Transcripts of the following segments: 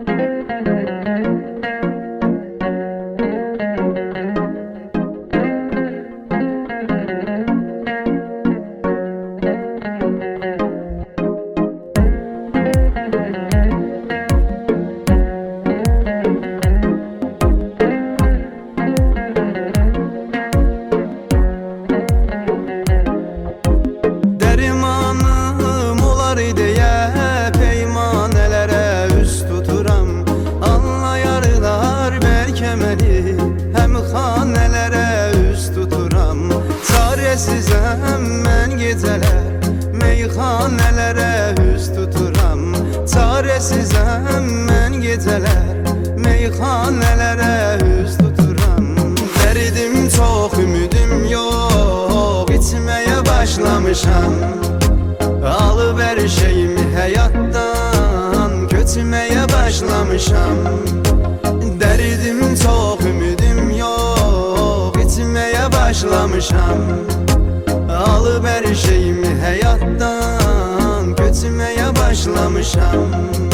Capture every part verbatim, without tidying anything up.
Hem xanelere üz tuturam, çaresizəm mən gecələr. Meyxanelere üz tuturam, çaresizəm mən gecələr. Meyxanelere üz tuturam. Dərdim çox, ümidim yox, içməyə başlamışam. Alıp hər şeyimi həyatdan köçməyə başlamışam. Dərdim çox, ümidim yox, içməyə başlamışam. Alıp hər şeyimi həyatdan köçməyə başlamışam.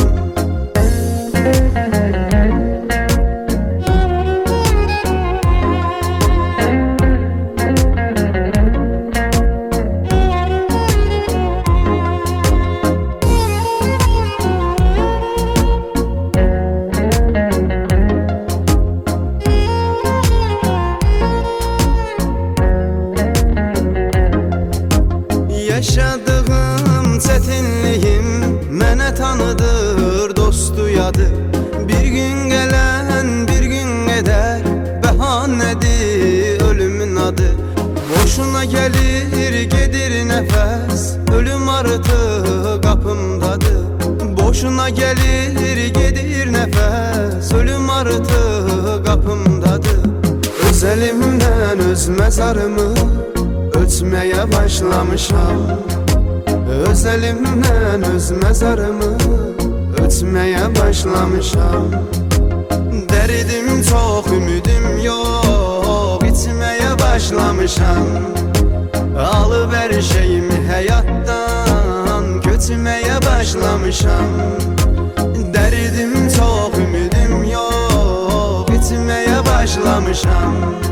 Yaşadığım çətinliyim mənə tanıdır, dostuyadır. Bir gün gələn, bir gün gedər, bəhanədir ölümün adı. Boşuna gəlir, gedir nəfəs, ölüm artıq qapımdadır. Boşuna gəlir, gedir nəfəs, ölüm artıq qapımdadır. Öz əlimdən öz məzarımı ölçməyə başlamışam. Öz əlimdən öz məzarımı ölçməyə başlamışam. Dərdim çox, ümidim yox, içməyə başlamışam. Alıp hər şeyimi həyatdan köçməyə başlamışam. Dərdim çox, ümidim yox, içməyə başlamışam.